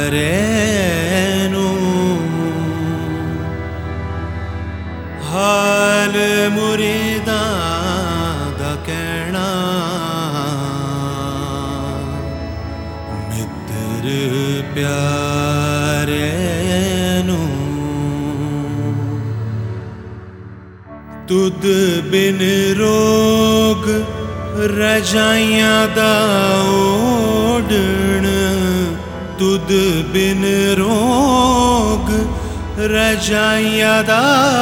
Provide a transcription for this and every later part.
प्यारेनु हाल मुरीदा दा कहना मित्र प्यारेनु तुद बिन रोग रजाइयां दा ओढ़ण तुद बिन रोग रजाइयां दा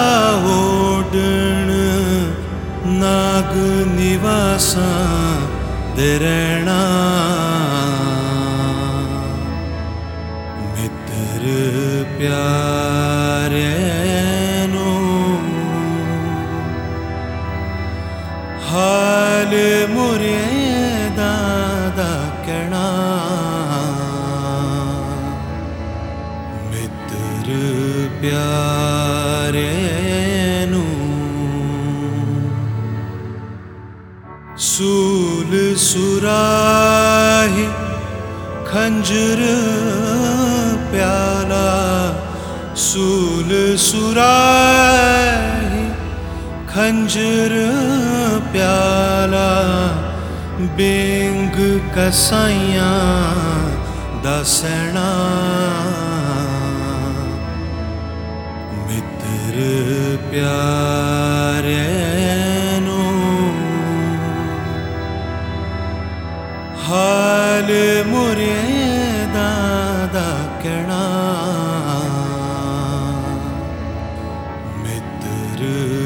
ओढ़ण नाग निवासां दे रहना मित्र प्यारेनु हाल मुरीदा दा कहना मित्र प्यारेनु सूल सुराही खंजर प्याला सूल सुराही खंजर प्याला बेंग कसाइयां दसना मित्र प्यारेनु हाल मुरीदा दा कहना मित्र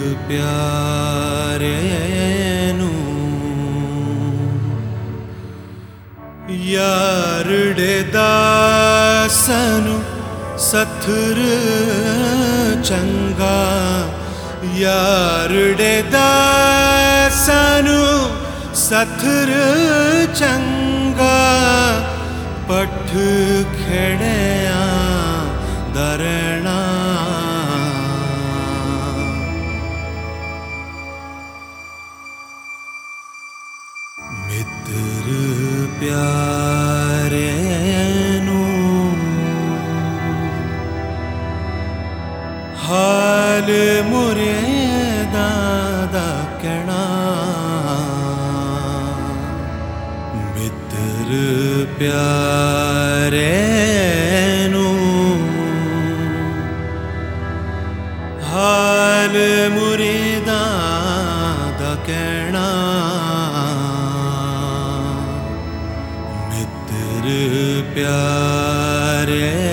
प्यारेनु यारड़े दासनु सथर चंगा यारड़े दासनु सथर चंगा पठ खेड़िया दरना मित्र प्यारेनु हाल मुरीदा दा कहना मित्र प्यारेनु हाल मुरीदा दा कहना मित्र प्यारेनु